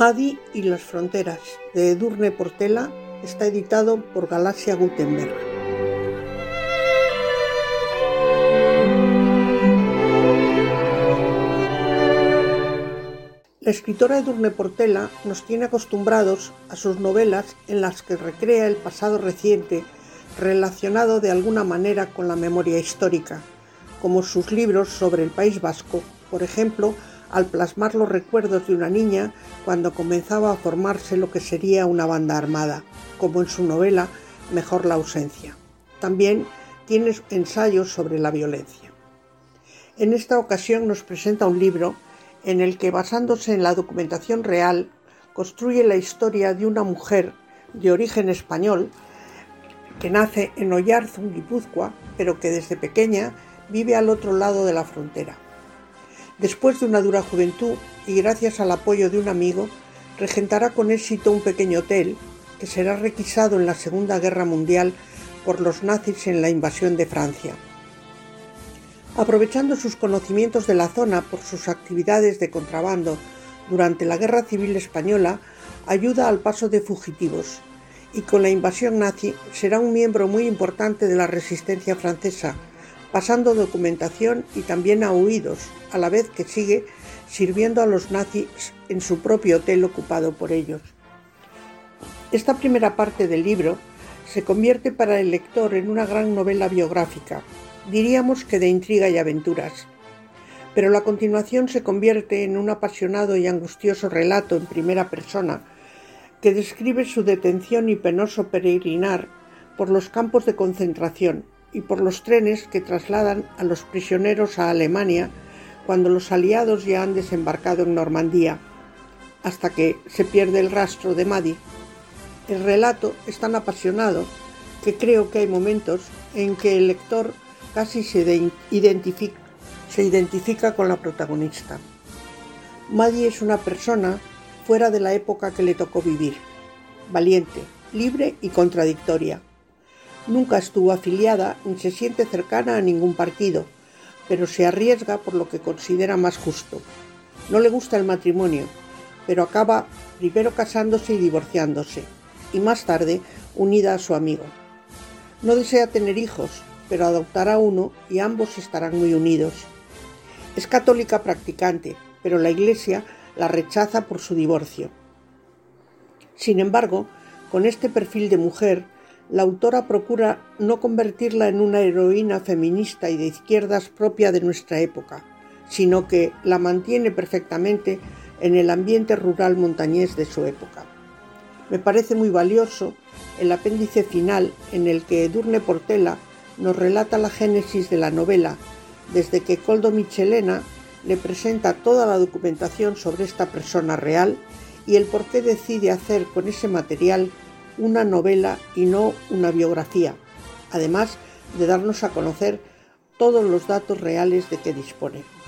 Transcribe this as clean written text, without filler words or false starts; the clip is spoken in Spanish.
Madi y las fronteras, de Edurne Portela, está editado por Galaxia Gutenberg. La escritora Edurne Portela nos tiene acostumbrados a sus novelas en las que recrea el pasado reciente relacionado de alguna manera con la memoria histórica, como sus libros sobre el País Vasco, por ejemplo, al plasmar los recuerdos de una niña cuando comenzaba a formarse lo que sería una banda armada, como en su novela Mejor la ausencia. También tiene ensayos sobre la violencia. En esta ocasión nos presenta un libro en el que, basándose en la documentación real, construye la historia de una mujer de origen español que nace en Oyarzun, Guipúzcoa, pero que desde pequeña vive al otro lado de la frontera. Después de una dura juventud y gracias al apoyo de un amigo, regentará con éxito un pequeño hotel que será requisado en la Segunda Guerra Mundial por los nazis en la invasión de Francia. Aprovechando sus conocimientos de la zona por sus actividades de contrabando durante la Guerra Civil Española, ayuda al paso de fugitivos y con la invasión nazi será un miembro muy importante de la resistencia francesa, pasando documentación y también a huidos, a la vez que sigue sirviendo a los nazis en su propio hotel ocupado por ellos. Esta primera parte del libro se convierte para el lector en una gran novela biográfica, diríamos que de intriga y aventuras, pero la continuación se convierte en un apasionado y angustioso relato en primera persona que describe su detención y penoso peregrinar por los campos de concentración y por los trenes que trasladan a los prisioneros a Alemania cuando los aliados ya han desembarcado en Normandía, hasta que se pierde el rastro de Madi. El relato es tan apasionado que creo que hay momentos en que el lector casi se identifica con la protagonista. Madi es una persona fuera de la época que le tocó vivir, valiente, libre y contradictoria. Nunca estuvo afiliada ni se siente cercana a ningún partido, pero se arriesga por lo que considera más justo. No le gusta el matrimonio, pero acaba primero casándose y divorciándose, y más tarde unida a su amigo. No desea tener hijos, pero adoptará uno y ambos estarán muy unidos. Es católica practicante, pero la Iglesia la rechaza por su divorcio. Sin embargo, con este perfil de mujer, la autora procura no convertirla en una heroína feminista y de izquierdas propia de nuestra época, sino que la mantiene perfectamente en el ambiente rural montañés de su época. Me parece muy valioso el apéndice final en el que Edurne Portela nos relata la génesis de la novela, desde que Koldo Mitxelena le presenta toda la documentación sobre esta persona real y el por qué decide hacer con ese material una novela y no una biografía, además de darnos a conocer todos los datos reales de que dispone.